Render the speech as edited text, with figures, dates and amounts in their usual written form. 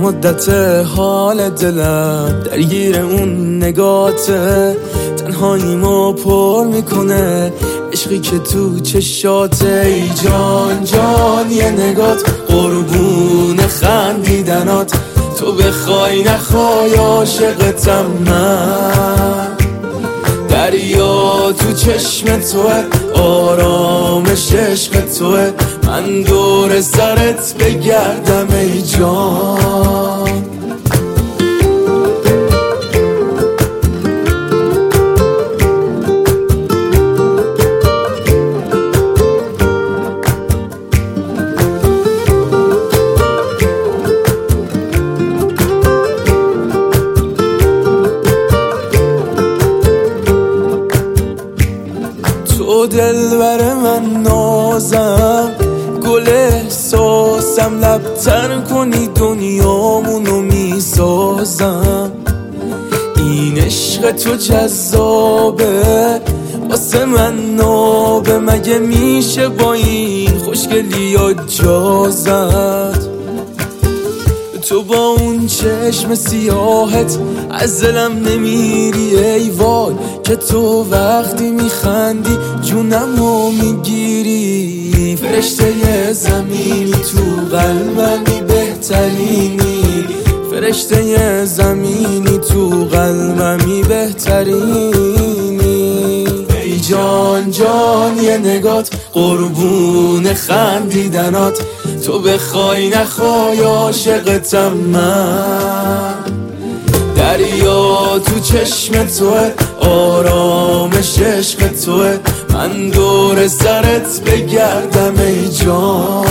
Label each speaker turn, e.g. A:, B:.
A: مدت حال دلم درگیر اون نگاته، تنهاییمو پر میکنه عشقی که تو چشاته. ای جان جان یه نگات قربون خندیدنات، تو بخوای نخوای عاشقتم من. دریا تو چشم توه، آرامش عشق توه، من دور سرت بگردم ای جان. تو دلبر من نازم، گل احساسم، لبتر کنی دنیامونو میسازم. این عشق تو جذابه واسه من نابه، مگه میشه با این خوشگلی ها جا زد؟ تو با اون چشم سیاهت از دلم نمیری ای وای، که تو وقتی میخندی جونمو میگیری. فرشته زمینی تو قلبمی بهترینی، فرشته زمینی تو قلبمی بهترینی. ای جان جان یه نگات قربون خندیدنات، تو بخوای نخوای عاشقتم من. دریا تو چشم توه، آرامش عشق توه، من دور سرت بگردم ای جان.